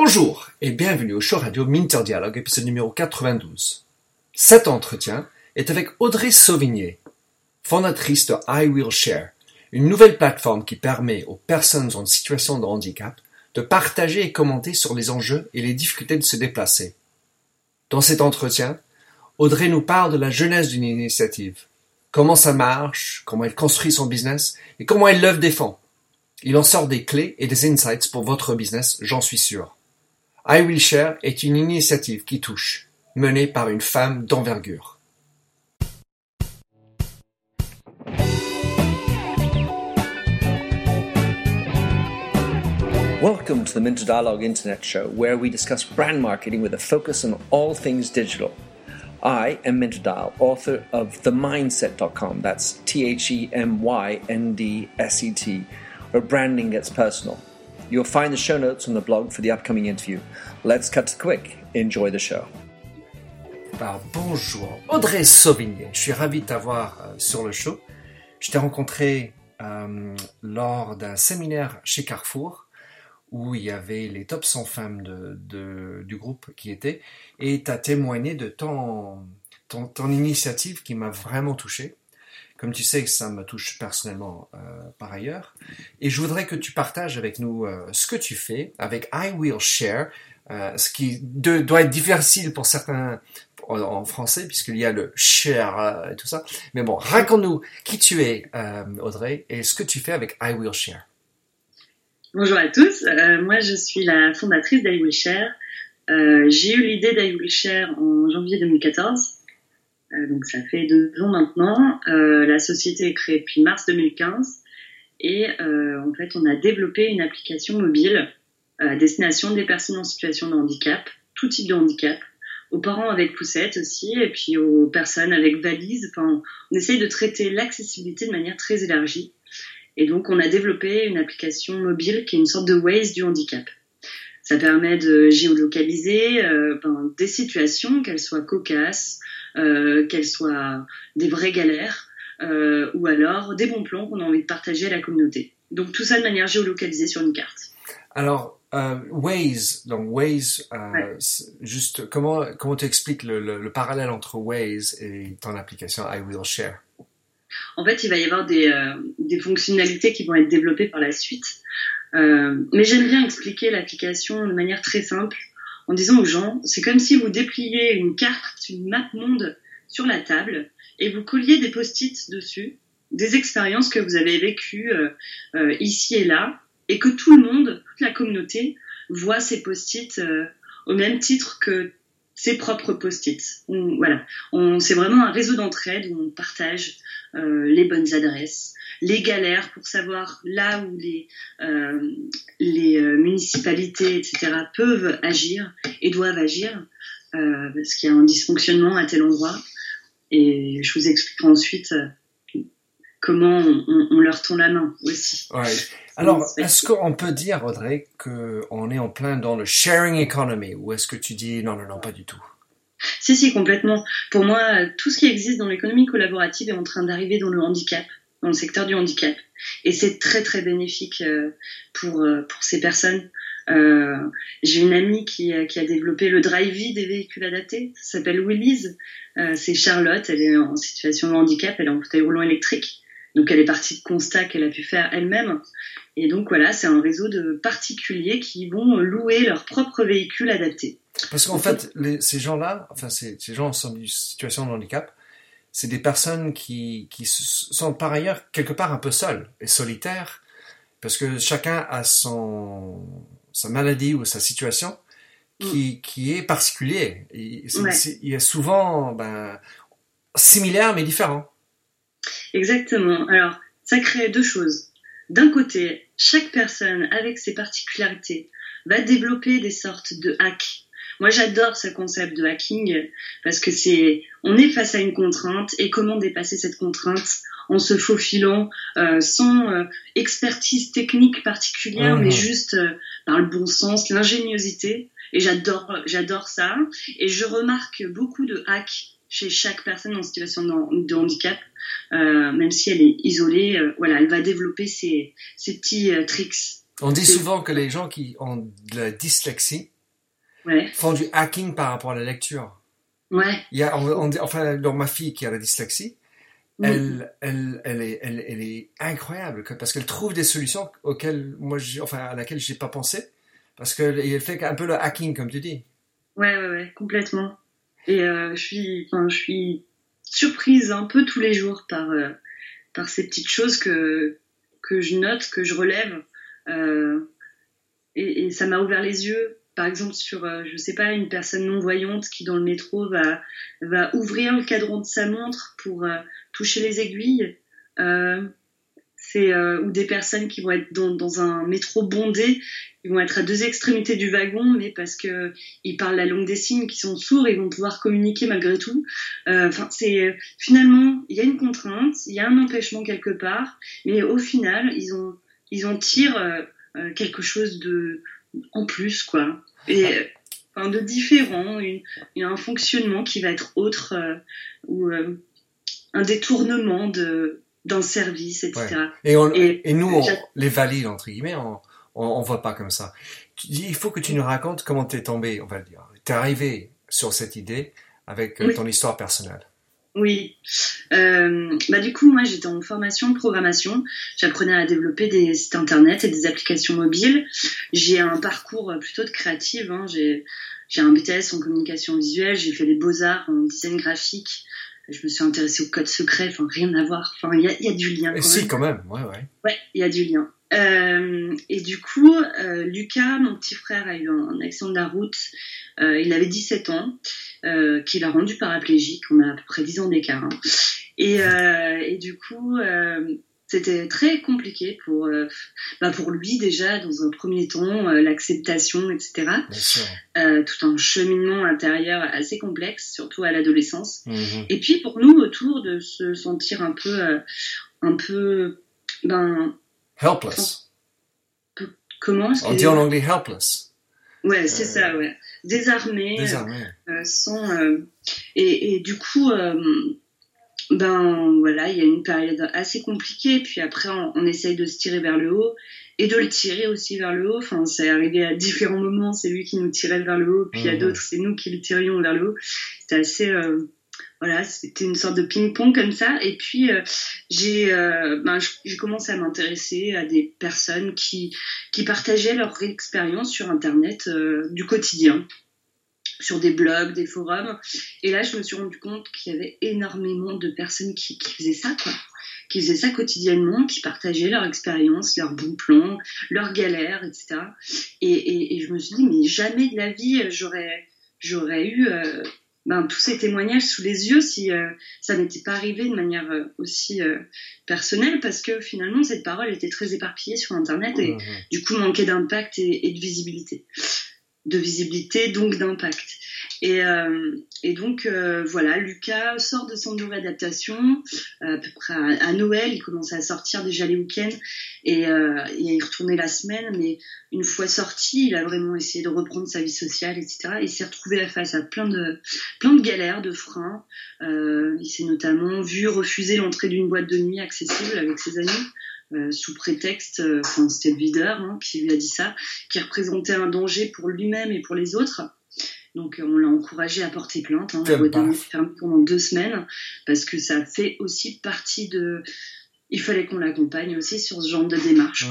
Bonjour et bienvenue au show radio Minter Dialogue, épisode numéro 92. Cet entretien est avec Audrey Sauvigné, fondatrice de I Will Share, une nouvelle plateforme qui permet aux personnes en situation de handicap de partager et commenter sur les enjeux et les difficultés de se déplacer. Dans cet entretien, Audrey nous parle de la genèse d'une initiative, comment ça marche, comment elle construit son business et comment elle l'œuvre des fonds. Il en sort des clés et des insights pour votre business, j'en suis sûr. I Will Share est une initiative qui touche, menée par une femme d'envergure. Welcome to the Minter Dialogue Internet Show, where we discuss brand marketing with a focus on all things digital. I am Minter Dial, author of TheMindset.com, that's TheMyndset, where branding gets personal. You'll find the show notes on the blog for the upcoming interview. Let's cut to the quick. Enjoy the show. Bonjour, Audrey Sauvigné. Je suis ravi de t'avoir sur le show. Je t'ai rencontré lors d'un séminaire chez Carrefour où il y avait les top 100 femmes du groupe qui étaient, et tu as témoigné de ton initiative qui m'a vraiment touché. Comme tu sais, ça me touche personnellement par ailleurs. Et je voudrais que tu partages avec nous ce que tu fais avec I Will Share, ce qui doit être difficile pour certains en français, puisqu'il y a le share et tout ça. Mais bon, raconte-nous qui tu es, Audrey, et ce que tu fais avec I Will Share. Bonjour à tous, moi je suis la fondatrice d'I Will Share. J'ai eu l'idée d'I Will Share en janvier 2014. Donc ça fait 2 ans maintenant. La société est créée depuis mars 2015 et en fait on a développé une application mobile à destination des personnes en situation de handicap, tout type de handicap, aux parents avec poussette aussi et puis aux personnes avec valise. Enfin, on essaye de traiter l'accessibilité de manière très élargie et donc on a développé une application mobile qui est une sorte de Waze du handicap. Ça permet de géolocaliser des situations, qu'elles soient cocasses, qu'elles soient des vraies galères, ou alors des bons plans qu'on a envie de partager à la communauté. Donc tout ça de manière géolocalisée sur une carte. Alors, Waze, ouais. Juste comment tu expliques le parallèle entre Waze et ton application I Will Share? En fait, il va y avoir des fonctionnalités qui vont être développées par la suite. Mais j'aime bien expliquer l'application de manière très simple en disant aux gens, c'est comme si vous dépliez une carte, une map monde sur la table et vous colliez des post-it dessus, des expériences que vous avez vécues ici et là, et que tout le monde, toute la communauté, voit ces post-it au même titre que ses propres post-it. C'est vraiment un réseau d'entraide où on partage les bonnes adresses, les galères pour savoir là où les municipalités, etc. peuvent agir et doivent agir parce qu'il y a un dysfonctionnement à tel endroit. Et je vous expliquerai ensuite comment on leur tend la main aussi. Ouais. Alors, est-ce qu'on peut dire, Audrey, qu'on est en plein dans le sharing economy, ou est-ce que tu dis non, pas du tout? Si, complètement. Pour moi, tout ce qui existe dans l'économie collaborative est en train d'arriver dans le handicap, dans le secteur du handicap. Et c'est très, très bénéfique pour ces personnes. J'ai une amie qui a développé le drive-in des véhicules adaptés. Ça s'appelle Willys. C'est Charlotte. Elle est en situation de handicap. Elle est en fauteuil roulant électrique. Donc, elle est partie de constats qu'elle a pu faire elle-même. Et donc, voilà, c'est un réseau de particuliers qui vont louer leur propre véhicule adapté. Parce qu'en fait, ces gens-là, ces gens en situation de handicap, c'est des personnes qui sont par ailleurs quelque part un peu seules et solitaires, parce que chacun a sa maladie ou sa situation qui est particulier. Il est souvent similaire mais différent. Exactement. Alors, ça crée 2 choses. D'un côté, chaque personne avec ses particularités va développer des sortes de hacks. Moi, j'adore ce concept de hacking parce que on est face à une contrainte et comment dépasser cette contrainte en se faufilant sans expertise technique particulière, mais juste par le bon sens, l'ingéniosité. Et j'adore ça. Et je remarque beaucoup de hacks chez chaque personne en situation de handicap, même si elle est isolée, elle va développer ces petits tricks. On dit souvent que les gens qui ont de la dyslexie Ouais. font du hacking par rapport à la lecture. Ouais. Il y a, enfin, dans ma fille qui a la dyslexie, elle est incroyable parce qu'elle trouve des solutions auxquelles à laquelle j'ai pas pensé parce qu'elle fait un peu le hacking comme tu dis. Ouais, complètement. Et je suis surprise un peu tous les jours par ces petites choses que je note, que je relève, et ça m'a ouvert les yeux. Par exemple, sur, je sais pas, une personne non-voyante qui dans le métro va ouvrir le cadran de sa montre pour toucher les aiguilles. Ou des personnes qui vont être dans un métro bondé, ils vont être à deux extrémités du wagon, mais parce que ils parlent la langue des signes, qui sont sourds, ils vont pouvoir communiquer malgré tout. Finalement, il y a une contrainte, il y a un empêchement quelque part, mais au final, ils en tirent quelque chose en plus, quoi. Et de différent, il y a un fonctionnement qui va être autre, ou un détournement d'un service, etc. Ouais. Et nous, les valides, entre guillemets, on voit pas comme ça. Il faut que tu nous racontes comment t'es tombé, on va le dire. T'es arrivé sur cette idée avec ton histoire personnelle. Oui. Du coup, moi, j'étais en formation de programmation. J'apprenais à développer des sites internet et des applications mobiles. J'ai un parcours plutôt de créative. J'ai un BTS en communication visuelle. J'ai fait les beaux-arts en design graphique. Je me suis intéressée au code secret. Enfin, rien à voir. Enfin, il y a du lien. Quand même. Ouais. Ouais, il y a du lien. Et du coup, Lucas, mon petit frère, a eu un accident de la route. Il avait 17 ans, qu'il a rendu paraplégique. On a à peu près 10 ans d'écart. Hein. Et du coup, c'était très compliqué pour lui déjà, dans un premier temps, l'acceptation, etc. Tout un cheminement intérieur assez complexe, surtout à l'adolescence. Mm-hmm. Et puis pour nous, autour, de se sentir un peu helpless. Comment on dit en anglais helpless. Ouais, c'est ça, ouais. Désarmé. Et du coup, voilà, il y a une période assez compliquée. Puis après, on essaye de se tirer vers le haut et de le tirer aussi vers le haut. Enfin, c'est arrivé à différents moments. C'est lui qui nous tirait vers le haut. Puis il y a d'autres, c'est nous qui le tirions vers le haut. C'était assez... c'était une sorte de ping-pong comme ça. Et puis, j'ai commencé à m'intéresser à des personnes qui partageaient leur expérience sur Internet du quotidien, sur des blogs, des forums. Et là, je me suis rendu compte qu'il y avait énormément de personnes qui faisaient ça, quoi. Qui faisaient ça quotidiennement, qui partageaient leur expérience, leurs bons plans, leurs galères, etc. Et je me suis dit, mais jamais de la vie, j'aurais eu... tous ces témoignages sous les yeux si ça n'était pas arrivé de manière aussi personnelle, parce que finalement cette parole était très éparpillée sur Internet et du coup manquait d'impact et de visibilité. De visibilité, donc d'impact. Et donc, voilà, Lucas sort de son bureau d'adaptation, à peu près à Noël, il commençait à sortir déjà les week-ends et il retournait la semaine, mais une fois sorti, il a vraiment essayé de reprendre sa vie sociale, etc. Il s'est retrouvé face à plein de galères, de freins. Il s'est notamment vu refuser l'entrée d'une boîte de nuit accessible avec ses amis. Sous prétexte, c'était le videur qui lui a dit ça, qui représentait un danger pour lui-même et pour les autres. Donc on l'a encouragé à porter plainte. La boîte de nuit fermée pendant 2 semaines, parce que ça fait aussi partie de... Il fallait qu'on l'accompagne aussi sur ce genre de démarche.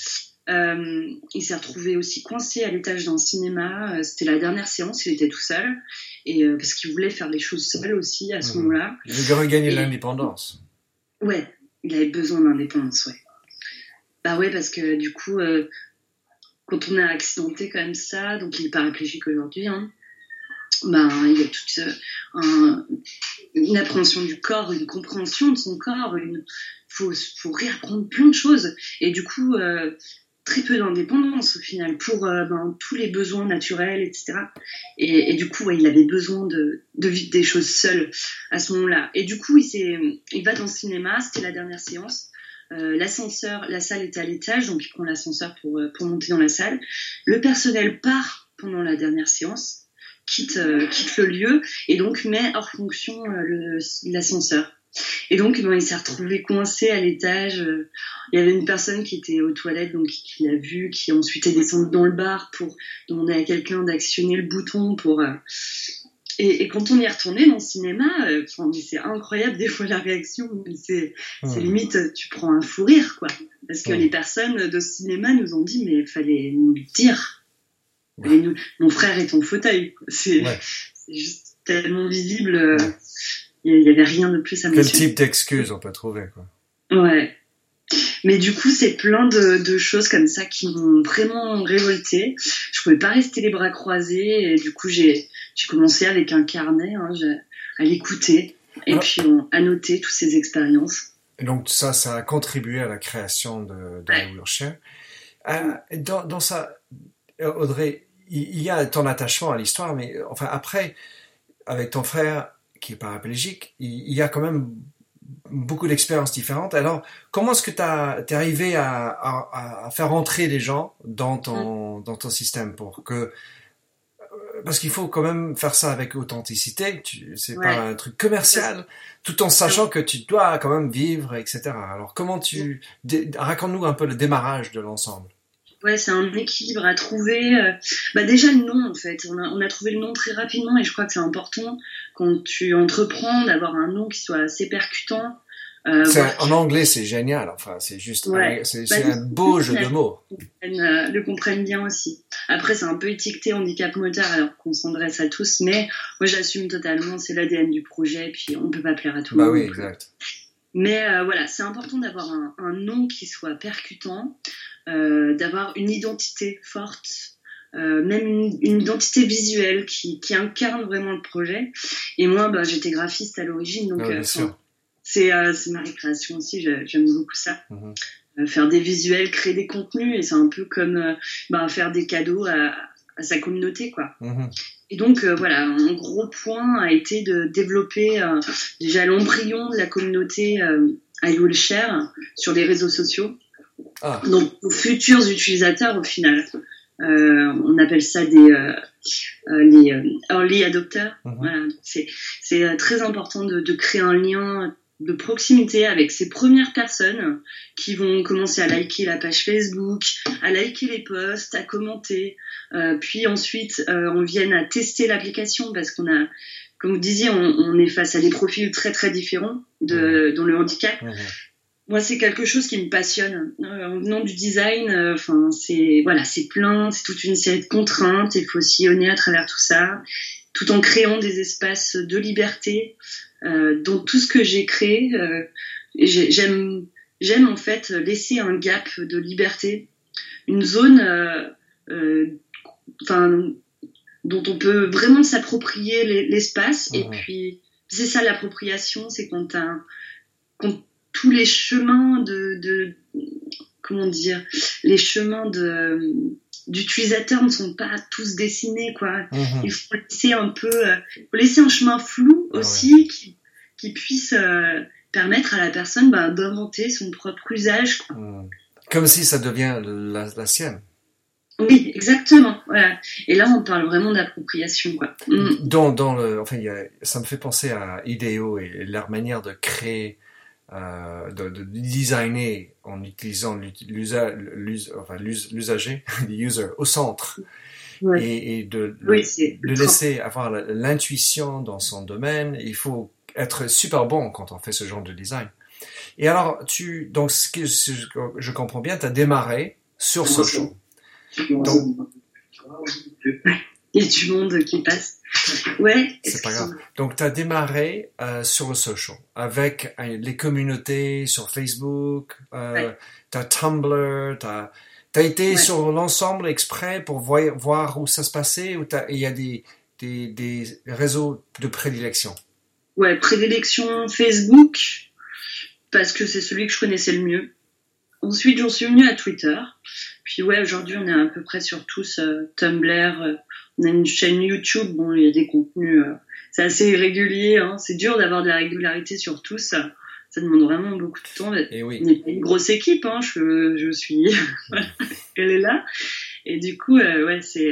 Il s'est retrouvé aussi coincé à l'étage d'un cinéma. C'était la dernière séance, il était tout seul, et parce qu'il voulait faire les choses seul aussi à ce moment-là. Il voulait regagner l'indépendance. Ouais. Il avait besoin d'indépendance, ouais. Ouais, parce que du coup, quand on est accidenté comme ça, donc il est paraplégique aujourd'hui, il y a toute une appréhension du corps, une compréhension de son corps, faut réapprendre plein de choses. Et du coup, très peu d'indépendance au final pour tous les besoins naturels, etc. Et du coup, il avait besoin de vivre des choses seul à ce moment-là. Et du coup, il va dans le cinéma, c'était la dernière séance. L'ascenseur, la salle était à l'étage, donc il prend l'ascenseur pour monter dans la salle. Le personnel part pendant la dernière séance, quitte le lieu et donc met hors fonction l'ascenseur. Et donc, il s'est retrouvé coincé à l'étage. Il y avait une personne qui était aux toilettes, donc qui l'a vu, qui ensuite est descendue dans le bar pour demander à quelqu'un d'actionner le bouton pour... Et quand on y est retourné dans le cinéma, c'est incroyable des fois la réaction. C'est limite, tu prends un fou rire, quoi. Parce que les personnes de cinéma nous ont dit, mais il fallait nous le dire. Mon frère est en fauteuil. C'est juste tellement visible. Il y avait rien de plus à mentionner. Quel type d'excuse on peut trouver, quoi. Ouais. Mais du coup, c'est plein de choses comme ça qui m'ont vraiment révoltée. Je pouvais pas rester les bras croisés. Et du coup, j'ai commencé avec un carnet, à l'écouter. Et puis, à noter toutes ces expériences. Et donc, ça a contribué à la création de Your Share. Dans ça, Audrey, il y a ton attachement à l'histoire, mais enfin, après, avec ton frère, qui est paraplégique, il y a quand même beaucoup d'expériences différentes. Alors, comment est-ce que t'es arrivé à faire entrer les gens dans ton système parce qu'il faut quand même faire ça avec authenticité. C'est pas un truc commercial, tout en sachant que tu dois quand même vivre, etc. Alors, raconte-nous un peu le démarrage de l'ensemble. Ouais, c'est un équilibre à trouver. Déjà le nom, en fait, on a trouvé le nom très rapidement et je crois que c'est important quand tu entreprends d'avoir un nom qui soit assez percutant. En anglais, c'est génial. Enfin, c'est juste, c'est un beau jeu de mots. Le comprennent bien aussi. Après, c'est un peu étiqueté handicap moteur alors qu'on s'adresse à tous, mais moi j'assume totalement. C'est l'ADN du projet, puis on peut pas plaire à tout le monde. Bah oui, exact. Mais c'est important d'avoir un nom qui soit percutant. D'avoir une identité forte, même une identité visuelle qui incarne vraiment le projet. Et moi, j'étais graphiste à l'origine, donc c'est ma récréation aussi. J'aime beaucoup ça. Faire des visuels, créer des contenus, et c'est un peu comme faire des cadeaux à sa communauté, quoi. Et donc un gros point a été de développer déjà l'embryon de la communauté à Your Share sur les réseaux sociaux. Donc aux futurs utilisateurs au final, on appelle ça les early adopters. Voilà, c'est très important de créer un lien de proximité avec ces premières personnes qui vont commencer à liker la page Facebook, à liker les posts, à commenter, puis ensuite on vienne à tester l'application parce qu'on a, comme vous disiez, on est face à des profils très très différents dans le handicap. Moi, c'est quelque chose qui me passionne. En venant du design, c'est plein, c'est toute une série de contraintes. Il faut sillonner à travers tout ça, tout en créant des espaces de liberté. Dans tout ce que j'ai créé, j'aime en fait laisser un gap de liberté, une zone, dont on peut vraiment s'approprier l'espace. Et puis, c'est ça l'appropriation, c'est quand tous les chemins d'utilisateur ne sont pas tous dessinés, quoi. Il faut laisser un chemin flou aussi qui puisse permettre à la personne d'inventer son propre usage, quoi. Comme si ça devient la sienne. Oui, exactement. Voilà. Et là, on parle vraiment d'appropriation, quoi. Ça me fait penser à IDEO et leur manière de créer, de designer en utilisant l'usager, l'user au centre, et de le laisser avoir l'intuition dans son domaine. Il faut être super bon quand on fait ce genre de design. Et alors, donc ce que je comprends bien, tu as démarré sur social. Donc, il y a du monde qui passe. Ouais. C'est pas grave. Donc, tu as démarré sur le social avec les communautés sur Facebook, t'as Tumblr, t'as été sur l'ensemble exprès pour voir où ça se passait, ou il y a des réseaux de prédilection? Ouais, prédilection Facebook, parce que c'est celui que je connaissais le mieux. Ensuite, j'en suis venue à Twitter. Puis aujourd'hui, on est à peu près sur tous, Tumblr, on a une chaîne YouTube, il y a des contenus, c'est assez irrégulier, hein. C'est dur d'avoir de la régularité sur tous, ça demande vraiment beaucoup de temps. Et oui. On n'est pas une grosse équipe, hein. Je suis, elle est là. Et du coup,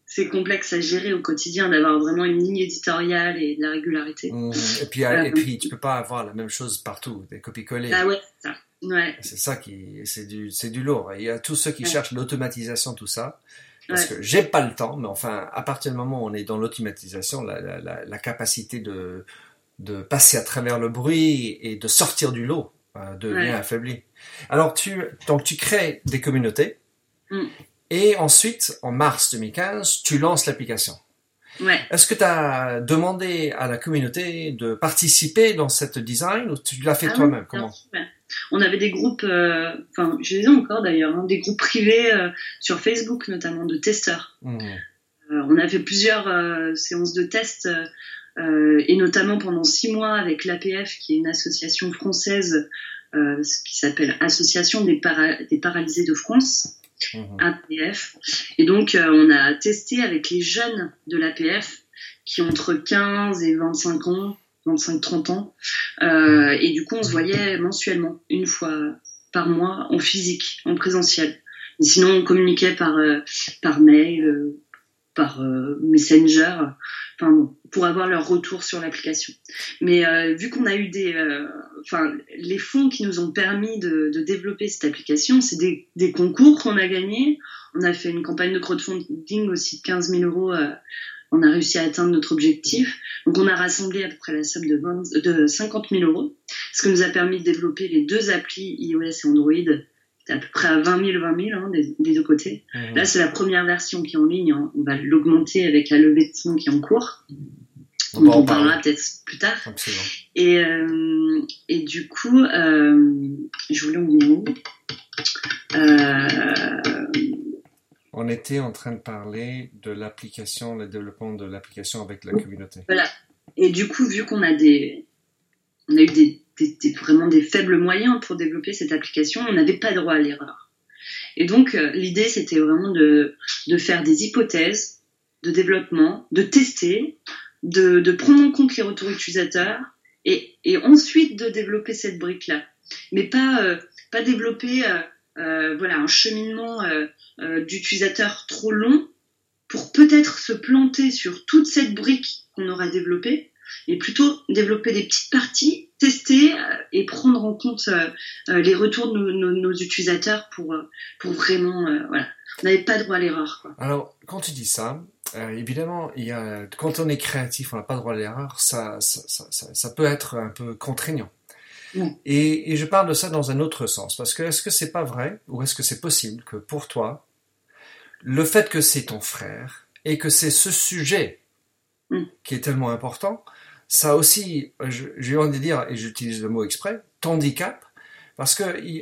c'est complexe à gérer au quotidien d'avoir vraiment une ligne éditoriale et de la régularité. Et puis tu peux pas avoir la même chose partout, des copier-coller. Ah ouais, c'est ça. Ouais. C'est ça c'est du lourd. Et il y a tous ceux qui cherchent l'automatisation, tout ça. Parce que j'ai pas le temps, mais enfin, à partir du moment où on est dans l'automatisation, la capacité de passer à travers le bruit et de sortir du lot devient affaiblie. Alors tu crées des communautés et ensuite, en mars 2015, tu lances l'application. Ouais. Est-ce que tu as demandé à la communauté de participer dans cette design ou tu l'as fait toi-même? Comment? On avait des groupes, je les ai encore d'ailleurs, des groupes privés sur Facebook notamment de testeurs. On a fait plusieurs séances de tests et notamment pendant 6 mois avec l'APF, qui est une association française qui s'appelle Association des paralysés de France, APF. Et donc on a testé avec les jeunes de l'APF qui ont entre 15 et 25 ans. 25-30 ans, et du coup on se voyait mensuellement, une fois par mois, en physique, en présentiel. Et sinon on communiquait par mail, par Messenger, pour avoir leur retour sur l'application. Mais vu qu'on a eu les fonds qui nous ont permis de développer cette application, c'est des concours qu'on a gagnés. On a fait une campagne de crowdfunding aussi de 15 000 €. On a réussi à atteindre notre objectif. Donc, on a rassemblé à peu près la somme de 50 000 €, ce qui nous a permis de développer les 2 applis iOS et Android. C'était à peu près à 20 000 des 2 côtés. Là, c'est la première version qui est en ligne. On va l'augmenter avec la levée de fonds qui est en cours. On en parlera peut-être plus tard. Absolument. Et du coup, je voulais en venir où On était en train de parler de l'application, le développement de l'application avec la communauté. Voilà. Et du coup, vu qu'on a eu vraiment des faibles moyens pour développer cette application, on n'avait pas droit à l'erreur. Et donc, l'idée, c'était vraiment de faire des hypothèses de développement, de tester, de prendre en compte les retours utilisateurs et ensuite de développer cette brique-là. Mais pas développer un cheminement d'utilisateurs trop long pour peut-être se planter sur toute cette brique qu'on aura développée, et plutôt développer des petites parties, tester et prendre en compte les retours de nos utilisateurs pour vraiment on n'avait pas droit à l'erreur, quoi. Alors quand tu dis ça, évidemment quand on est créatif, on n'a pas droit à l'erreur, ça peut être un peu contraignant. Et je parle de ça dans un autre sens, parce que est-ce que c'est pas vrai, ou est-ce que c'est possible que pour toi, le fait que c'est ton frère, et que c'est ce sujet qui est tellement important, ça aussi, j'ai envie de dire, et j'utilise le mot exprès, t'handicap, parce que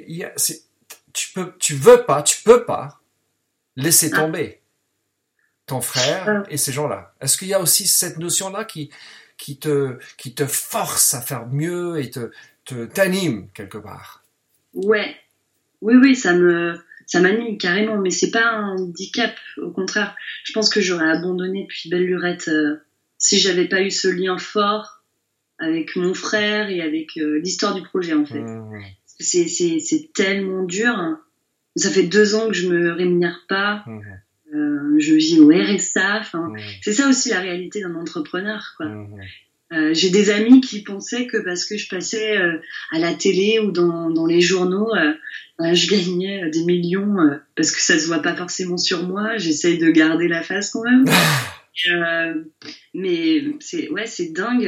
tu peux pas laisser tomber ton frère et ces gens-là. Est-ce qu'il y a aussi cette notion-là qui te force à faire mieux et t'anime quelque part? Ouais. Oui, ça m'anime carrément, mais c'est pas un handicap, au contraire. Je pense que j'aurais abandonné depuis belle lurette si j'avais pas eu ce lien fort avec mon frère et avec l'histoire du projet, en fait. C'est tellement dur. Ça fait 2 ans que je me rémunère pas. Je vis au RSA. C'est ça aussi la réalité d'un entrepreneur, quoi. J'ai des amis qui pensaient que parce que je passais à la télé ou dans les journaux, je gagnais des millions parce que ça se voit pas forcément sur moi. J'essaye de garder la face quand même. Mais c'est dingue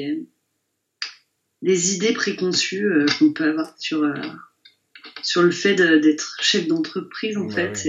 les idées préconçues qu'on peut avoir sur le fait d'être chef d'entreprise, en fait.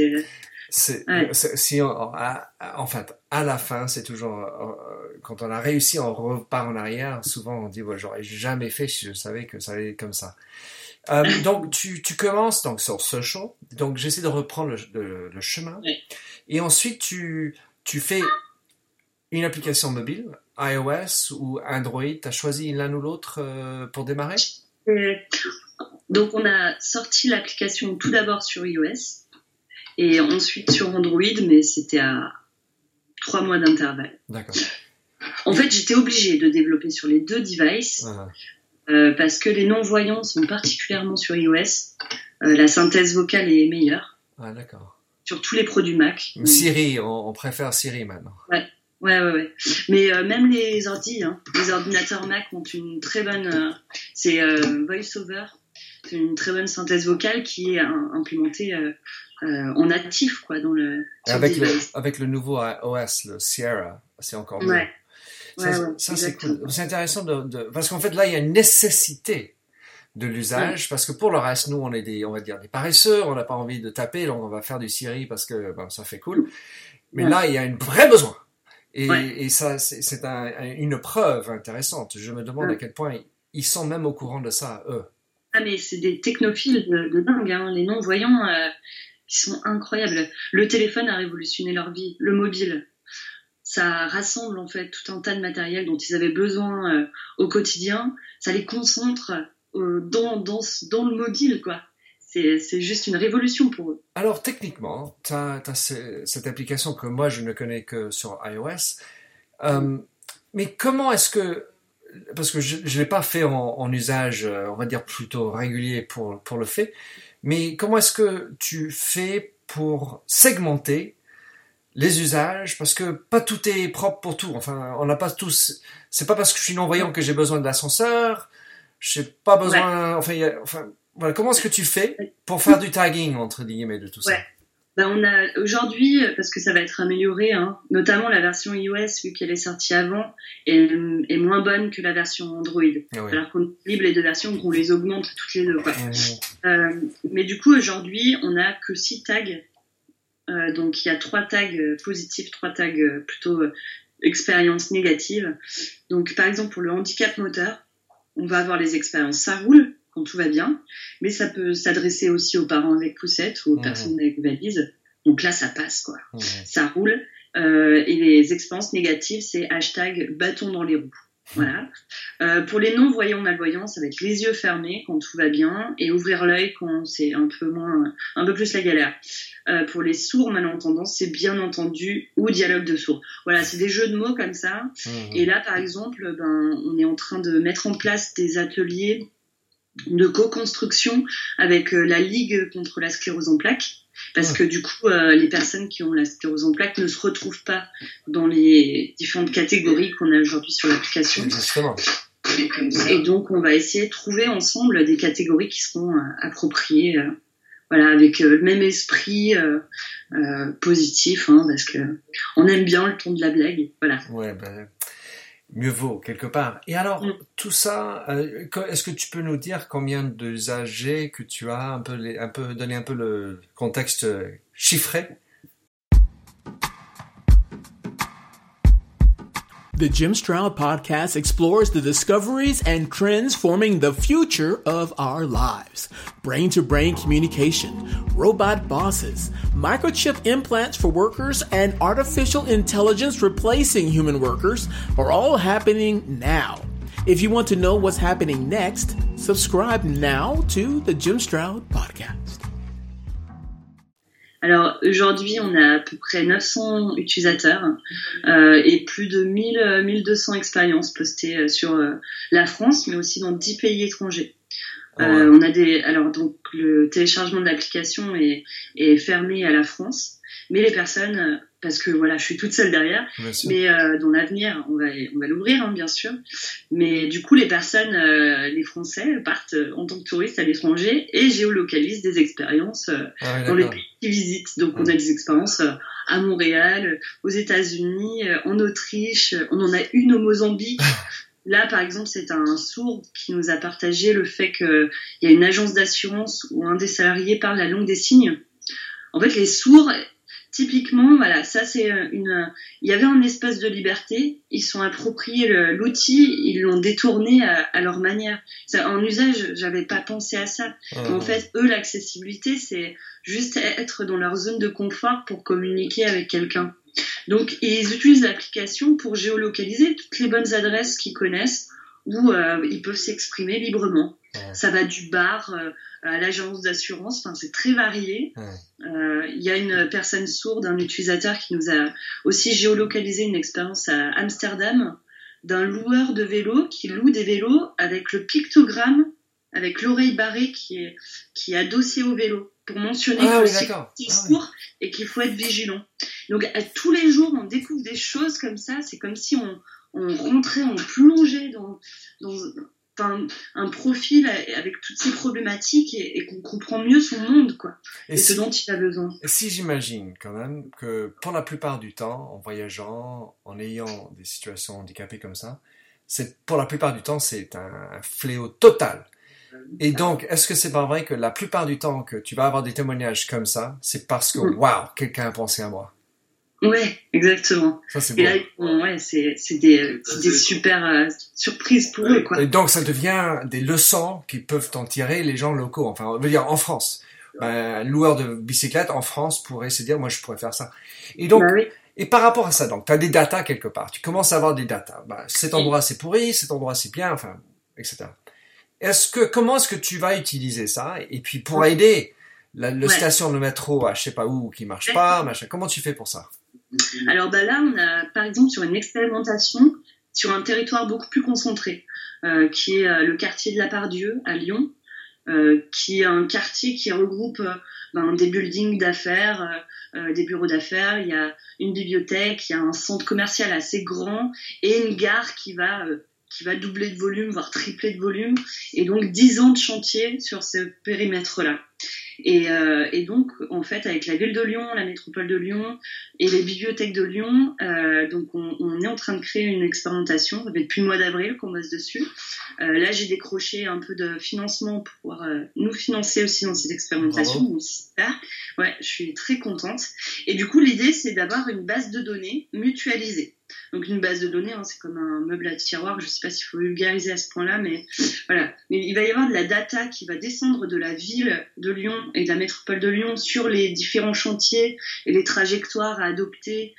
En fait, à la fin, c'est toujours quand on a réussi, on repart en arrière. Souvent, on dit j'aurais jamais fait si je savais que ça allait être comme ça. Donc, tu commences donc sur ce show. Donc, j'essaie de reprendre le chemin. Et ensuite, tu fais une application mobile, iOS ou Android. Tu as choisi l'un ou l'autre pour démarrer? Donc, on a sorti l'application tout d'abord sur iOS. Et ensuite sur Android, mais c'était à 3 mois d'intervalle. D'accord. En fait, j'étais obligée de développer sur les 2 devices parce que les non-voyants sont particulièrement sur iOS. La synthèse vocale est meilleure. Ah, d'accord. sur tous les produits Mac. Siri, on préfère Siri maintenant. Ouais. Mais même les les ordinateurs Mac ont une très bonne, c'est VoiceOver, c'est une très bonne synthèse vocale qui est implémentée en natif quoi dans le. Avec le nouveau OS, le Sierra, c'est encore mieux. Ça c'est cool. C'est intéressant parce qu'en fait là il y a une nécessité de l'usage parce que pour le reste nous on va dire des paresseux, on n'a pas envie de taper donc on va faire du Siri parce que ça fait cool. Mais là il y a un vrai besoin. Et ça, c'est une preuve intéressante. Je me demande à quel point ils sont même au courant de ça, eux. Ah, mais c'est des technophiles de dingue, hein. Les non-voyants, ils sont incroyables. Le téléphone a révolutionné leur vie, le mobile. Ça rassemble, en fait, tout un tas de matériel dont ils avaient besoin au quotidien. Ça les concentre dans le mobile, quoi. C'est juste une révolution pour eux. Alors, techniquement, t'as cette application que moi, je ne connais que sur iOS. Mais comment est-ce que... Parce que je ne l'ai pas fait en usage, on va dire, plutôt régulier pour le fait. Mais comment est-ce que tu fais pour segmenter les usages? Parce que pas tout est propre pour tout. Enfin, on n'a pas tous... C'est pas parce que je suis non-voyant que j'ai besoin de l'ascenseur. Je n'ai pas besoin... Voilà, comment est-ce que tu fais pour faire du tagging, entre guillemets, de tout ça? On a aujourd'hui, parce que ça va être amélioré, hein, notamment la version iOS, vu qu'elle est sortie avant, est moins bonne que la version Android. Alors qu'on équilibre les deux versions, qu'on les augmente toutes les deux. Quoi. Mais du coup, aujourd'hui, on n'a que 6 tags. Donc, il y a 3 tags positifs, 3 tags plutôt expériences négatives. Donc, par exemple, pour le handicap moteur, on va avoir les expériences « ça roule », quand tout va bien, mais ça peut s'adresser aussi aux parents avec poussette ou aux personnes avec valise. Donc là, ça passe, quoi. Ça roule. Et les expériences négatives, c'est hashtag bâton dans les roues. Voilà. Pour les non-voyants, malvoyants, ça va être les yeux fermés quand tout va bien et ouvrir l'œil quand c'est un peu plus la galère. Pour les sourds malentendants, c'est bien entendu ou dialogue de sourds. Voilà, c'est des jeux de mots comme ça. Et là, par exemple, on est en train de mettre en place des ateliers de co-construction avec la Ligue contre la sclérose en plaques, parce que du coup, les personnes qui ont la sclérose en plaques ne se retrouvent pas dans les différentes catégories qu'on a aujourd'hui sur l'application. Exactement. Et donc, on va essayer de trouver ensemble des catégories qui seront appropriées, avec le même esprit positif, parce que on aime bien le ton de la blague. Voilà. Ouais, mieux vaut, quelque part. Et alors, tout ça, est-ce que tu peux nous dire combien d'usagers que tu as, donner un peu le contexte chiffré? The Jim Stroud Podcast explores the discoveries and trends forming the future of our lives. Brain-to-brain communication, robot bosses, microchip implants for workers, and artificial intelligence replacing human workers are all happening now. If you want to know what's happening next, subscribe now to the Jim Stroud Podcast. Alors aujourd'hui, on a à peu près 900 utilisateurs et plus de 1200 expériences postées sur la France, mais aussi dans 10 pays étrangers. On a donc le téléchargement de l'application est fermé à la France, mais les personnes, parce que voilà, je suis toute seule derrière, mais dans l'avenir, on va l'ouvrir, bien sûr. Mais du coup, les personnes, les Français partent en tant que touristes à l'étranger et géolocalisent des expériences dans les pays qu'ils visitent. Donc, on a des expériences à Montréal, aux États-Unis, en Autriche. On en a une au Mozambique. Là, par exemple, c'est un sourd qui nous a partagé le fait qu'il y a une agence d'assurance où un des salariés parle la langue des signes. En fait, les sourds, typiquement, voilà, ça c'est il y avait un espace de liberté, ils sont appropriés l'outil, ils l'ont détourné à leur manière. Ça, en usage, j'avais pas pensé à ça. Mais en fait, eux, l'accessibilité, c'est juste être dans leur zone de confort pour communiquer avec quelqu'un. Donc, ils utilisent l'application pour géolocaliser toutes les bonnes adresses qu'ils connaissent où ils peuvent s'exprimer librement. Ça va du bar à l'agence d'assurance, c'est très varié. Il y a une personne sourde, un utilisateur qui nous a aussi géolocalisé une expérience à Amsterdam d'un loueur de vélos qui loue des vélos avec le pictogramme, avec l'oreille barrée qui est adossée au vélo. pour mentionner que oui, c'est d'accord. court et qu'il faut être vigilant. Donc tous les jours, on découvre des choses comme ça. C'est comme si on rentrait, on plongeait dans un profil avec toutes ces problématiques et qu'on comprend mieux son monde, quoi, et ce dont il a besoin. Et si j'imagine quand même que pour la plupart du temps, en voyageant, en ayant des situations handicapées comme ça, pour la plupart du temps, c'est un fléau total. Et donc, est-ce que c'est pas vrai que la plupart du temps que tu vas avoir des témoignages comme ça, c'est parce que, waouh, quelqu'un a pensé à moi? Ouais, exactement. Ça, c'est et beau. là, c'est des super surprises pour eux, quoi. Et donc, ça devient des leçons qui peuvent en tirer les gens locaux. Enfin, on veut dire en France. Un loueur de bicyclette en France pourrait se dire, moi, je pourrais faire ça. Et donc, oui. Et par rapport à ça, donc, tu as des datas quelque part. Tu commences à avoir des datas. Cet endroit, c'est pourri, cet endroit, c'est bien, enfin, etc. Comment est-ce que tu vas utiliser ça? Et puis, pour aider la station de métro à je sais pas où, qui marche pas, machin, comment tu fais pour ça? Alors, là, on a, par exemple, sur une expérimentation, sur un territoire beaucoup plus concentré, qui est le quartier de la Pardieu, à Lyon, qui est un quartier qui regroupe des buildings d'affaires, des bureaux d'affaires, il y a une bibliothèque, il y a un centre commercial assez grand et une gare qui va doubler de volume, voire tripler de volume, et donc 10 ans de chantier sur ce périmètre-là. Et donc, en fait, avec la ville de Lyon, la métropole de Lyon et les bibliothèques de Lyon, donc on est en train de créer une expérimentation. Ça fait depuis le mois d'avril qu'on bosse dessus. Là, j'ai décroché un peu de financement pour pouvoir nous financer aussi dans cette expérimentation. Donc, super. Ouais, je suis très contente. Et du coup, l'idée, c'est d'avoir une base de données mutualisée. Donc une base de données, c'est comme un meuble à tiroir, je ne sais pas s'il faut vulgariser à ce point-là, mais voilà. Mais il va y avoir de la data qui va descendre de la ville de Lyon et de la métropole de Lyon sur les différents chantiers et les trajectoires à adopter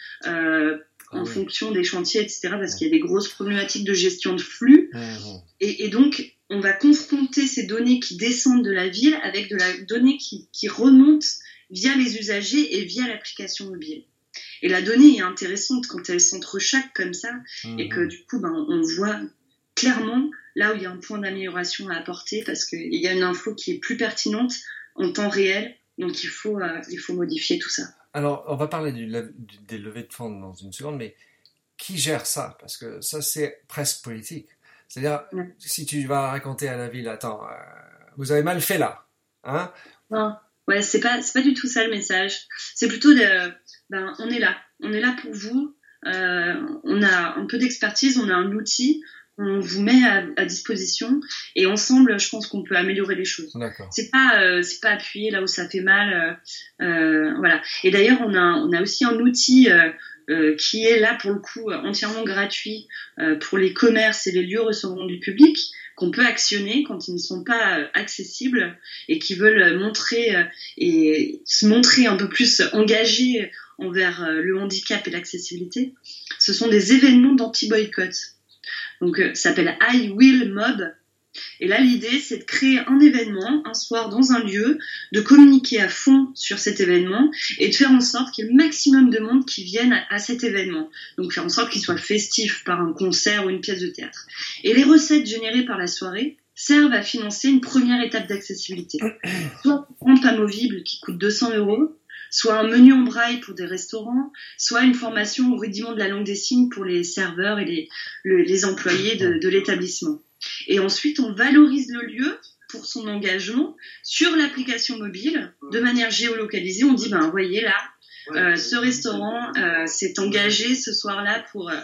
en fonction des chantiers, etc. Parce qu'il y a des grosses problématiques de gestion de flux. Et donc, on va confronter ces données qui descendent de la ville avec de la donnée qui remonte via les usagers et via l'application mobile. Et la donnée est intéressante quand elle s'entrechoque comme ça et que du coup, on voit clairement là où il y a un point d'amélioration à apporter parce qu'il y a une info qui est plus pertinente en temps réel. Donc, il faut modifier tout ça. Alors, on va parler des levées de fonds dans une seconde, mais qui gère ça? Parce que ça, c'est presque politique. C'est-à-dire, si tu vas raconter à la ville, attends, vous avez mal fait là, hein? Non, ouais, c'est pas du tout ça le message. C'est plutôt on est là pour vous. On a un peu d'expertise, on a un outil, on vous met à disposition et ensemble, je pense qu'on peut améliorer les choses. D'accord. C'est pas appuyer là où ça fait mal, voilà. Et d'ailleurs, on a aussi un outil qui est là pour le coup entièrement gratuit pour les commerces et les lieux recevant du public qu'on peut actionner quand ils ne sont pas accessibles et qui veulent se montrer un peu plus engagés envers le handicap et l'accessibilité. Ce sont des événements d'anti-boycott. Donc, ça s'appelle I Will Mob. Et là, l'idée, c'est de créer un événement, un soir, dans un lieu, de communiquer à fond sur cet événement et de faire en sorte qu'il y ait le maximum de monde qui vienne à cet événement. Donc, faire en sorte qu'il soit festif par un concert ou une pièce de théâtre. Et les recettes générées par la soirée servent à financer une première étape d'accessibilité. Soit un rampe amovible qui coûte 200 €, soit un menu en braille pour des restaurants, soit une formation au rudiment de la langue des signes pour les serveurs et les employés de l'établissement. Et ensuite, on valorise le lieu pour son engagement sur l'application mobile de manière géolocalisée. On dit, voyez là, ce restaurant s'est engagé ce soir-là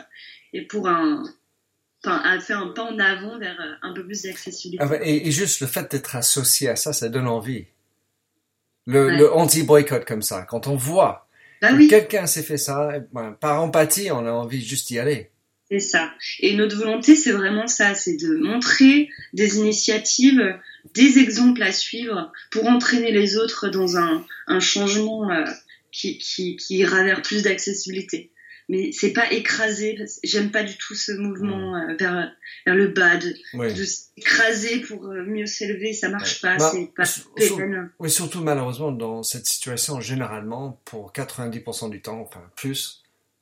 à faire un pas en avant vers un peu plus d'accessibilité. Et juste le fait d'être associé à ça, ça donne envie. Le anti-boycott comme ça, quand on voit que quelqu'un s'est fait ça, par empathie, on a envie juste d'y aller. C'est ça. Et notre volonté, c'est vraiment ça, c'est de montrer des initiatives, des exemples à suivre pour entraîner les autres dans un changement qui ira vers plus d'accessibilité. Mais c'est pas écraser, j'aime pas du tout ce mouvement vers le bas, de s'écraser pour mieux s'élever, ça marche pas, c'est pas pédale. Oui, surtout malheureusement dans cette situation, généralement, pour 90% du temps, enfin plus,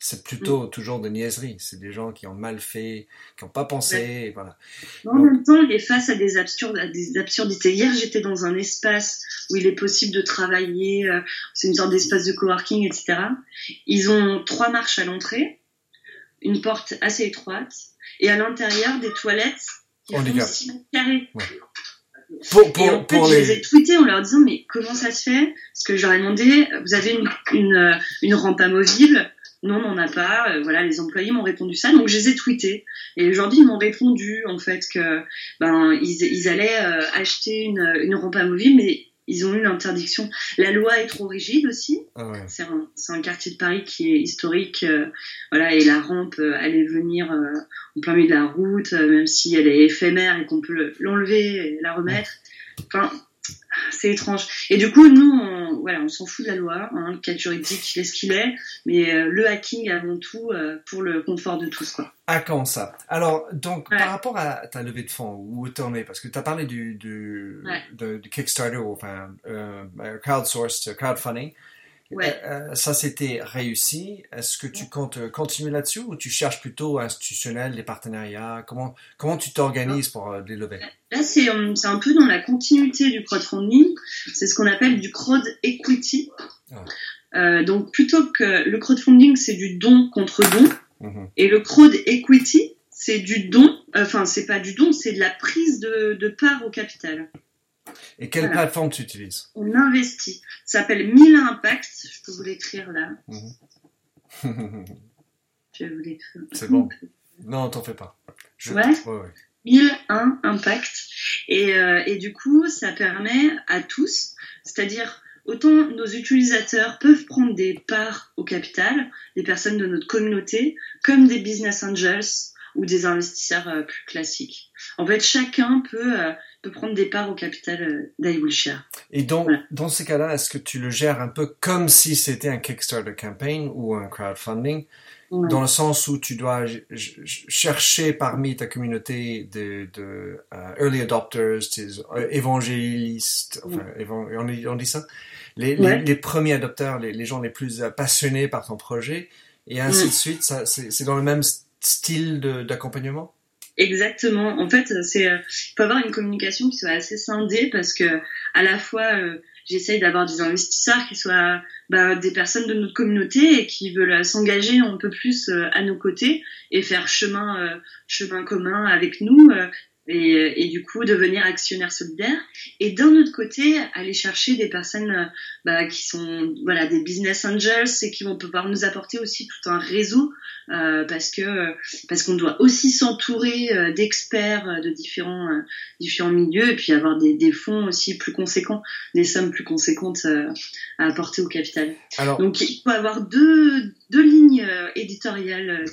c'est plutôt toujours de niaiseries. C'est des gens qui ont mal fait, qui n'ont pas pensé, et voilà. En même temps, il est face à des absurdités. Hier, j'étais dans un espace où il est possible de travailler, c'est une sorte d'espace de coworking, etc. Ils ont 3 marches à l'entrée, une porte assez étroite, et à l'intérieur, des toilettes qui font 6 mètres carrés. Ouais. Et en fait, je les ai tweetés en leur disant, mais comment ça se fait? Parce que je leur ai demandé, vous avez une rampe amovible? Non, on n'en a pas. Voilà, les employés m'ont répondu ça, donc je les ai tweetés. Et aujourd'hui, ils m'ont répondu en fait que ils allaient acheter une rampe amovible, mais ils ont eu l'interdiction. La loi est trop rigide aussi. Ah ouais. C'est un quartier de Paris qui est historique, voilà, et la rampe allait venir en plein milieu de la route, même si elle est éphémère et qu'on peut l'enlever et la remettre. Enfin, c'est étrange. Et du coup, nous, on s'en fout de la loi. Le cadre juridique, il est ce qu'il est. Mais le hacking, avant tout, pour le confort de tous, quoi. Ah, comment ça? Alors, donc, par rapport à ta levée de fonds, où t'en es? Parce que tu as parlé du Kickstarter, enfin, crowdsourced, crowdfunding. Ouais. Ça, c'était réussi. Est-ce que tu comptes continuer là-dessus ou tu cherches plutôt institutionnel, des partenariats? Comment tu t'organises pour les lever? Là, c'est un peu dans la continuité du crowdfunding. C'est ce qu'on appelle du crowd equity. Donc, plutôt que le crowdfunding, c'est du don contre don. Et le crowd equity, c'est du don. Enfin, c'est pas du don, c'est de la prise de part au capital. Et quelle plateforme tu utilises? On investit. Ça s'appelle 1001 Impact. Je peux vous l'écrire là. Je vais vous l'écrire. C'est bon. Non, t'en fais pas. Ouais. 1001 Impact. Et du coup, ça permet à tous, c'est-à-dire autant nos utilisateurs peuvent prendre des parts au capital, des personnes de notre communauté, comme des business angels ou des investisseurs plus classiques. En fait, chacun peut prendre des parts au capital d'I Will Share. Et dans ces cas-là, est-ce que tu le gères un peu comme si c'était un Kickstarter campaign ou un crowdfunding, dans le sens où tu dois chercher parmi ta communauté de early adopters, des évangélistes, enfin, on dit ça, les premiers adopteurs, les gens les plus passionnés par ton projet, et ainsi de suite. Ça, c'est dans le même style d'accompagnement? Exactement. En fait, il faut avoir une communication qui soit assez scindée parce que à la fois j'essaye d'avoir des investisseurs qui soient des personnes de notre communauté et qui veulent s'engager un peu plus à nos côtés et faire chemin commun avec nous et du coup devenir actionnaire solidaire. Et d'un autre côté, aller chercher des personnes qui sont des business angels et qui vont pouvoir nous apporter aussi tout un réseau parce qu'on doit aussi s'entourer d'experts de différents milieux et puis avoir des fonds aussi plus conséquents, des sommes plus conséquentes à apporter au capital. Alors, donc il faut avoir deux lignes éditoriales,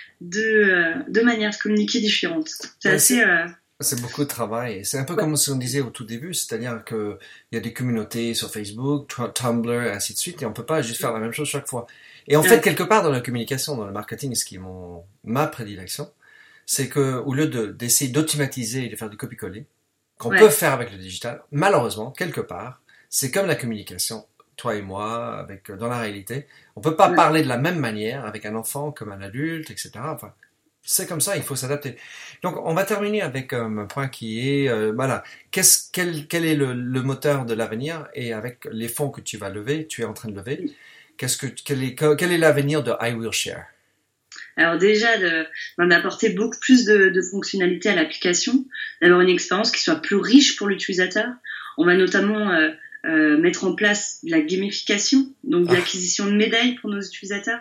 deux manières de communiquer différentes. C'est assez c'est beaucoup de travail. C'est un peu comme ce qu'on disait au tout début, c'est-à-dire que il y a des communautés sur Facebook, Tumblr, et ainsi de suite, et on peut pas juste faire la même chose chaque fois. Et en fait, quelque part dans la communication, dans le marketing, ce qui est ma prédilection, c'est que au lieu d'essayer d'automatiser et de faire du copier-coller, qu'on peut faire avec le digital, malheureusement, quelque part, c'est comme la communication. Toi et moi, dans la réalité, on peut pas parler de la même manière avec un enfant comme un adulte, etc. Enfin, c'est comme ça, il faut s'adapter. Donc, on va terminer avec un point qui est, quel est le moteur de l'avenir, et avec les fonds que tu vas lever, tu es en train de lever, quel est l'avenir de I Will Share? Alors déjà, d'apporter beaucoup plus de fonctionnalités à l'application, d'avoir une expérience qui soit plus riche pour l'utilisateur. On va notamment mettre en place de la gamification, donc de l'acquisition de médailles pour nos utilisateurs.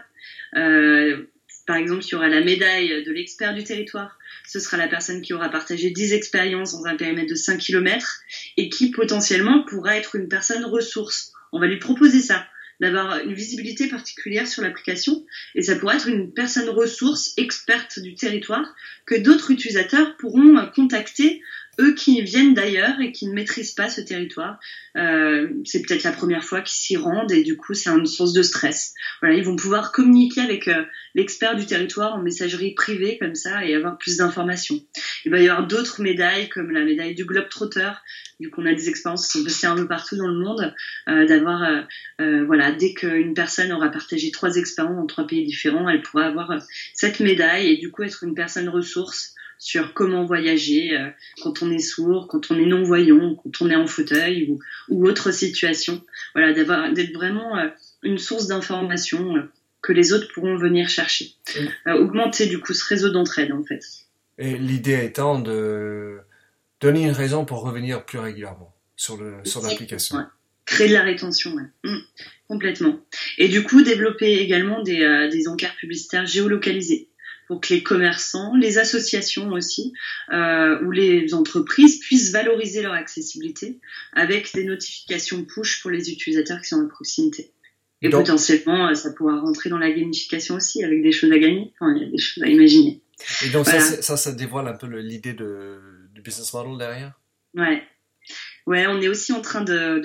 Par exemple, il y aura la médaille de l'expert du territoire. Ce sera la personne qui aura partagé 10 expériences dans un périmètre de 5 km et qui potentiellement pourra être une personne ressource. On va lui proposer ça, d'avoir une visibilité particulière sur l'application, et ça pourrait être une personne ressource experte du territoire que d'autres utilisateurs pourront contacter eux qui viennent d'ailleurs et qui ne maîtrisent pas ce territoire. C'est peut-être la première fois qu'ils s'y rendent et du coup c'est une source de stress. Voilà, ils vont pouvoir communiquer avec l'expert du territoire en messagerie privée comme ça et avoir plus d'informations. Il va y avoir d'autres médailles comme la médaille du Globetrotter, vu qu'on a des expériences qui sont postées un peu partout dans le monde, d'avoir voilà, dès qu'une personne aura partagé 3 expériences dans 3 pays différents, elle pourra avoir cette médaille et du coup être une personne ressource sur comment voyager quand on est sourd, quand on est non-voyant, quand on est en fauteuil ou autre situation. Voilà, d'être vraiment une source d'information que les autres pourront venir chercher. Augmenter du coup ce réseau d'entraide en fait. Et l'idée étant de donner une raison pour revenir plus régulièrement sur l'application. Ouais. Créer de la rétention, ouais. Complètement. Et du coup, développer également des encarts publicitaires géolocalisés pour que les commerçants, les associations aussi, ou les entreprises puissent valoriser leur accessibilité avec des notifications push pour les utilisateurs qui sont à proximité. Et donc, potentiellement, ça pourra rentrer dans la gamification aussi avec des choses à gagner. Enfin, il y a des choses à imaginer. Et donc voilà. ça dévoile un peu l'idée du business model derrière. Ouais, on est aussi en train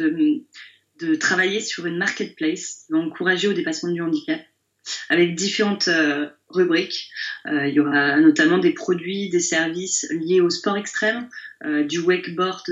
de travailler sur une marketplace qui va encourager au dépassement du handicap avec différentes rubriques. Il y aura notamment des produits, des services liés au sport extrême, du wakeboard,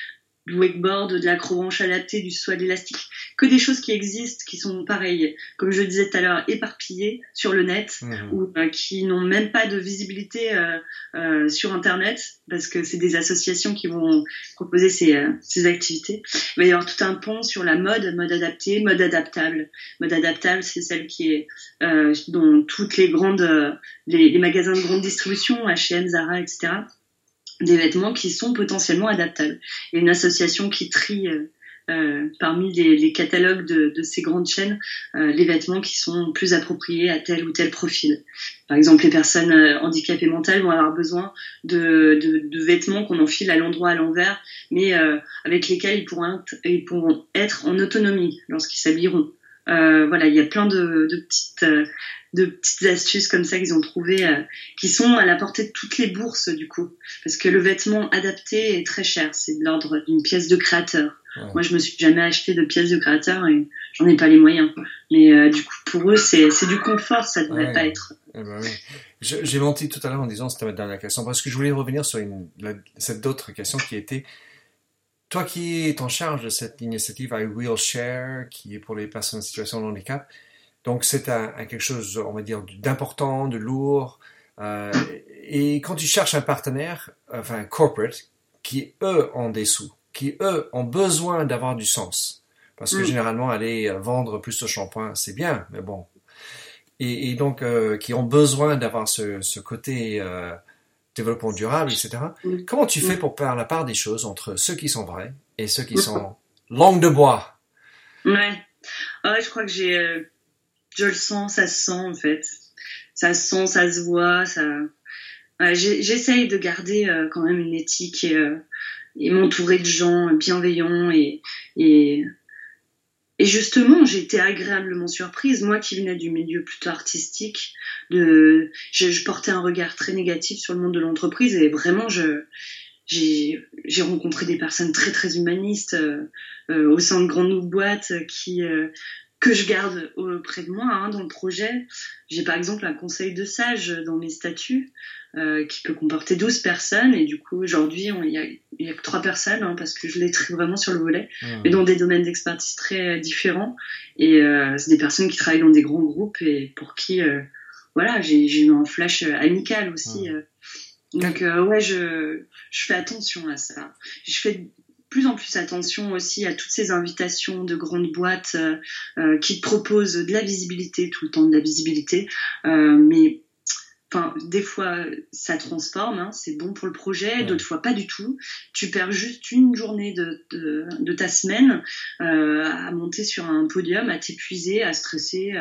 de l'acrobranche adaptée, du saut à l'élastique, que des choses qui existent, qui sont pareilles, comme je le disais tout à l'heure, éparpillées sur le net, ou qui n'ont même pas de visibilité sur Internet, parce que c'est des associations qui vont proposer ces activités. Il va y avoir tout un pan sur la mode adaptée, mode adaptable. Mode adaptable, c'est celle qui est dans toutes les grandes, les magasins de grande distribution, H&M, Zara, etc., des vêtements qui sont potentiellement adaptables. Il y a une association qui trie parmi les catalogues de ces grandes chaînes les vêtements qui sont plus appropriés à tel ou tel profil. Par exemple, les personnes handicapées mentales vont avoir besoin de vêtements qu'on enfile à l'endroit à l'envers, mais avec lesquels ils pourront être en autonomie lorsqu'ils s'habilleront. Voilà, il y a plein de petites astuces comme ça qu'ils ont trouvées, qui sont à la portée de toutes les bourses du coup, parce que le vêtement adapté est très cher, c'est de l'ordre d'une pièce de créateur. Ouais. Moi, je me suis jamais acheté de pièce de créateur et j'en ai pas les moyens. Mais du coup, pour eux, c'est du confort, ça devrait pas être. Eh ben oui. J'ai menti tout à l'heure en disant c'était ma dernière question parce que je voulais revenir sur cette autre question qui était. Toi qui es en charge de cette initiative I Will Share, qui est pour les personnes en situation de handicap, donc c'est quelque chose, on va dire, d'important, de lourd. Et quand tu cherches un partenaire, enfin corporate, qui eux ont des sous, qui eux ont besoin d'avoir du sens, parce que généralement aller vendre plus de shampoing, c'est bien, mais bon. Et donc qui ont besoin d'avoir ce côté développement durable, etc. Comment tu fais pour faire la part des choses entre ceux qui sont vrais et ceux qui sont langue de bois? Ouais, je crois que je le sens, ça se sent en fait. Ça se sent, ça se voit. J'essaye de garder quand même une éthique et m'entourer de gens bienveillants et justement, j'ai été agréablement surprise. Moi qui venais du milieu plutôt artistique, je portais un regard très négatif sur le monde de l'entreprise et vraiment, j'ai rencontré des personnes très très humanistes au sein de grandes boîtes que je garde auprès de moi dans le projet. J'ai par exemple un conseil de sage dans mes statuts qui peut comporter 12 personnes et du coup aujourd'hui il y a que 3 personnes parce que je les trie vraiment sur le volet mais dans des domaines d'expertise très différents et c'est des personnes qui travaillent dans des grands groupes et pour qui voilà j'ai eu un flash amical aussi donc ouais je fais attention à ça. Je fais plus en plus attention aussi à toutes ces invitations de grandes boîtes qui proposent de la visibilité, tout le temps de la visibilité, mais enfin, des fois ça transforme, c'est bon pour le projet, d'autres fois pas du tout. Tu perds juste une journée de ta semaine à monter sur un podium, à t'épuiser, à stresser,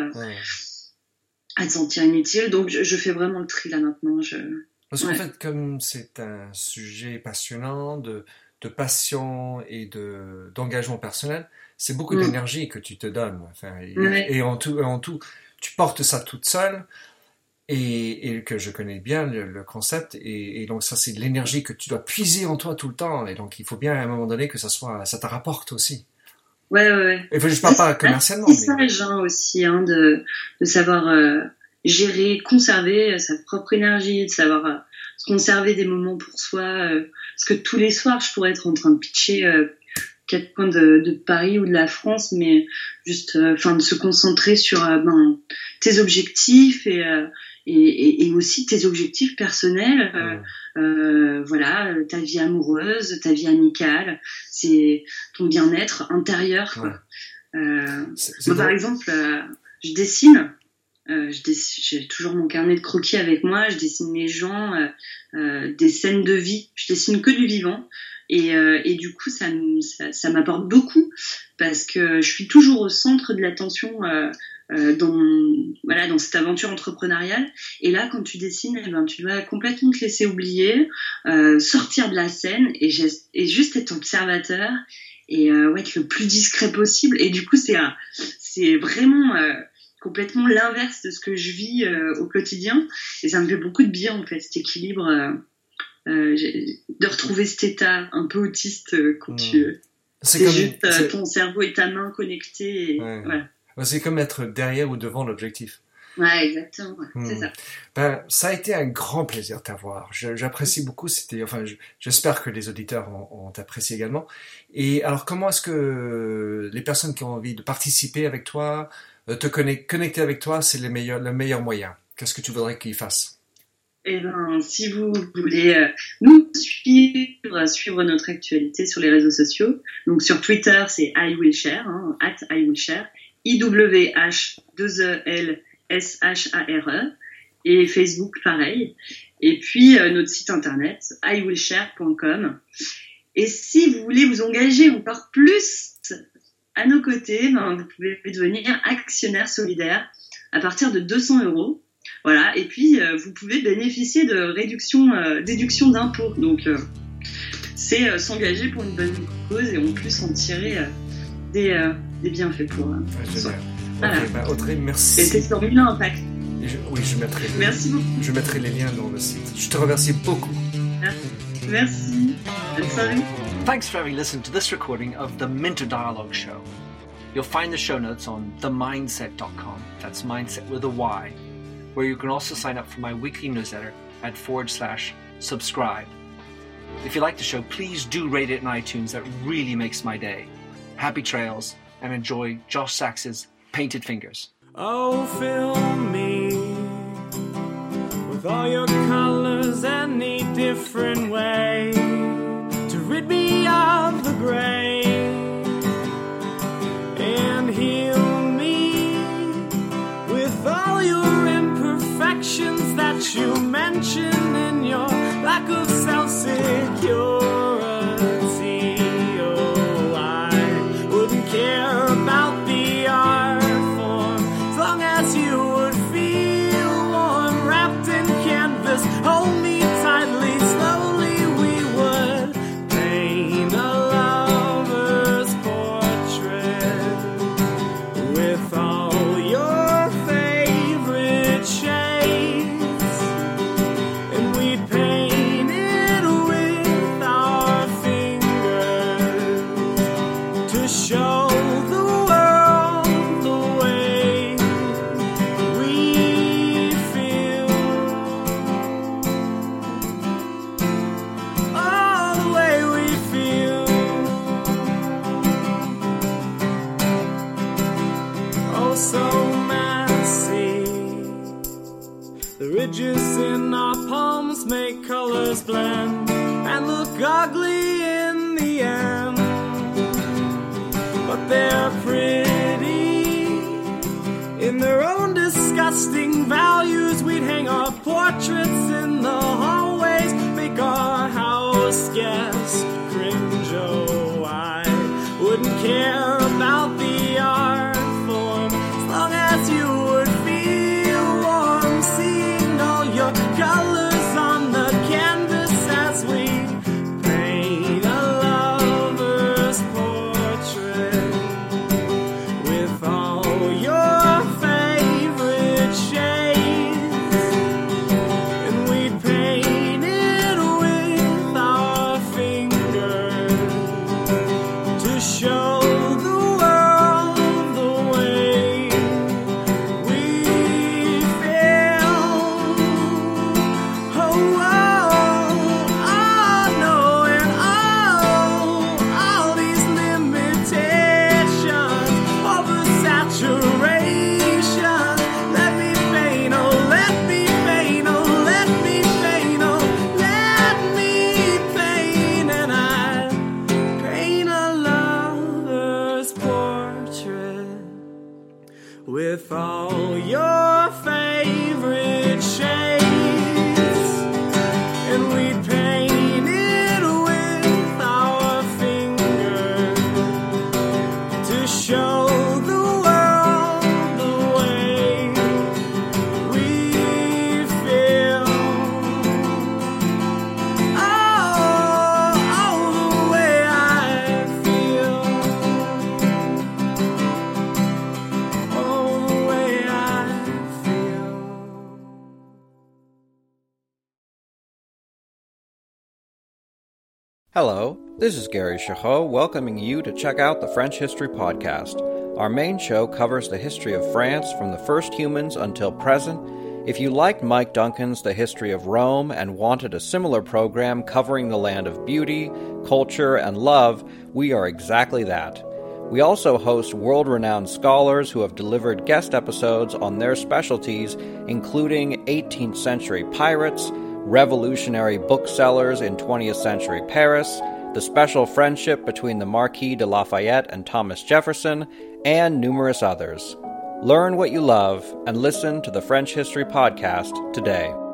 à te sentir inutile. Donc je fais vraiment le tri là maintenant. Parce qu'en fait, comme c'est un sujet passionnant de passion et d'engagement personnel, c'est beaucoup d'énergie que tu te donnes. Enfin, et en tout, tu portes ça toute seule et que je connais bien le concept, et donc ça c'est de l'énergie que tu dois puiser en toi tout le temps, et donc il faut bien à un moment donné que ça te rapporte aussi. Ouais. Et je parle pas commercialement. C'est sage aussi de savoir gérer, conserver sa propre énergie, de savoir se conserver des moments pour soi. Parce que tous les soirs, je pourrais être en train de pitcher 4 coins de Paris ou de la France, mais juste, de se concentrer sur tes objectifs et aussi tes objectifs personnels. Voilà, ta vie amoureuse, ta vie amicale, c'est ton bien-être intérieur, quoi. Moi, par exemple, je dessine. J'ai toujours mon carnet de croquis avec moi. Je dessine les gens, des scènes de vie. Je dessine que du vivant, et du coup, ça m'apporte beaucoup parce que je suis toujours au centre de l'attention dans cette aventure entrepreneuriale. Et là, quand tu dessines, tu dois complètement te laisser oublier, sortir de la scène et juste être observateur et être le plus discret possible. Et du coup, c'est vraiment complètement l'inverse de ce que je vis au quotidien, et ça me fait beaucoup de bien en fait, cet équilibre, de retrouver cet état un peu autiste quand ton cerveau et ta main connectés, et voilà. C'est comme être derrière ou devant l'objectif. Ouais, exactement, c'est ça. Ça a été un grand plaisir de t'avoir. J'apprécie beaucoup. J'espère que les auditeurs ont apprécié également. Et alors, comment est-ce que les personnes qui ont envie de participer avec toi, te connecter avec toi, c'est le meilleur moyen? Qu'est-ce que tu voudrais qu'ils fassent? Si vous voulez nous suivre notre actualité sur les réseaux sociaux, donc sur Twitter, c'est @iwillshare, @iwillshare, IWH2ELSHARE, et Facebook pareil, et puis notre site internet iwillshare.com. Et si vous voulez vous engager encore plus à nos côtés, vous pouvez devenir actionnaire solidaire à partir de 200 €. Voilà, et puis vous pouvez bénéficier de déduction d'impôts. Donc c'est s'engager pour une bonne cause et en plus en tirer des bienfaits pour soi. Voilà. Okay, Audrey, merci. Et c'est Formule 1 Impact. Je mettrai. Merci beaucoup. Je mettrai les liens dans le site. Je te remercie beaucoup. Merci. Bonne soirée. Thanks for having listened to this recording of the Minter Dialogue Show. You'll find the show notes on themindset.com. That's mindset with a Y, where you can also sign up for my weekly newsletter at /subscribe. If you like the show, please do rate it in iTunes. That really makes my day. Happy trails, and enjoy Josh Sachs's Painted Fingers. Oh, fill me with all your colors, any different way to rid me of the gray, and heal me with all your imperfections that you mention in your lack of self-security. Oh, I wouldn't care about the art form as long as you would feel warm, wrapped in canvas. Hold me tightly, slowly we would paint a lover's portrait with all your favorite shades, and we'd paint it with our fingers to show the world the way we feel. Oh, the way we feel. Oh, so messy. The ridges in our palms make colors blend and look ugly in the end, but they're pretty in their own disgusting values. We'd hang our portraits in the hallways, make our house guests cringe. Oh, I wouldn't care about the art form as long as you would feel warm, seeing all your colors on the canvas as we paint a lover's portrait with all your favorite shades, Hello, this is Gary Chahot welcoming you to check out the French History Podcast. Our main show covers the history of France from the first humans until present. If you liked Mike Duncan's The History of Rome and wanted a similar program covering the land of beauty, culture, and love, we are exactly that. We also host world-renowned scholars who have delivered guest episodes on their specialties, including 18th century pirates, revolutionary booksellers in 20th century Paris, the special friendship between the Marquis de Lafayette and Thomas Jefferson, and numerous others. Learn what you love and listen to the French History Podcast today.